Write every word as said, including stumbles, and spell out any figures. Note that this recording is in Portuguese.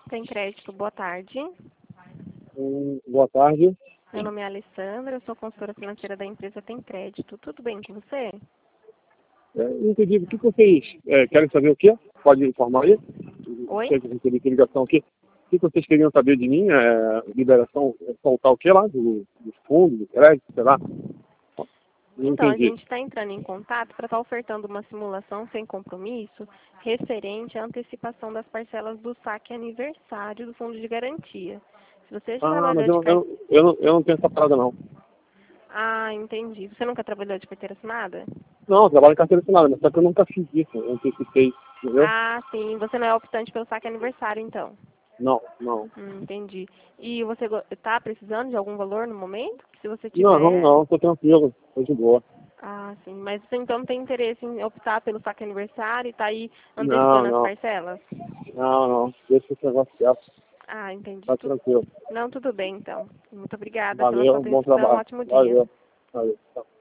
Tem crédito, boa tarde. Hum, boa tarde. Meu nome é Alessandra, eu sou consultora financeira da empresa Tem Crédito. Tudo bem com você? É, não entendi. O que, que vocês é, querem saber o quê? Pode informar aí? Oi? Quer que recebi aqui ligação aqui? O que, que vocês queriam saber de mim? É, liberação, é, soltar o quê lá? Do, do fundo, do crédito, sei lá? Não Então, a entendi. gente está entrando em contato para estar ofertando uma simulação sem compromisso referente à antecipação das parcelas do saque aniversário do fundo de garantia. Se você já Ah, mas trabalhou de eu, carteira... eu, eu, não, eu não tenho essa parada, não. Ah, entendi. Você nunca trabalhou de carteira assinada? Não, eu trabalho em carteira assinada, mas só que eu nunca fiz isso. Eu antecipei, entendeu? Ah, sim. Você não é optante pelo saque aniversário, então. Não, não. Hum, entendi. E você está precisando de algum valor no momento? Se você Não, não, tiver... não. Tô tranquilo. Tô de boa. Ah, sim. Mas você então não tem interesse em optar pelo saque aniversário e tá aí Não, antecipando as não. parcelas? Não, não. Deixa esse negócio quieto. Ah, entendi. Tá Tu... tranquilo. Não, tudo bem então. Muito obrigada pela sua Valeu, bom atenção. trabalho. Ótimo dia. Valeu. Valeu. Tchau.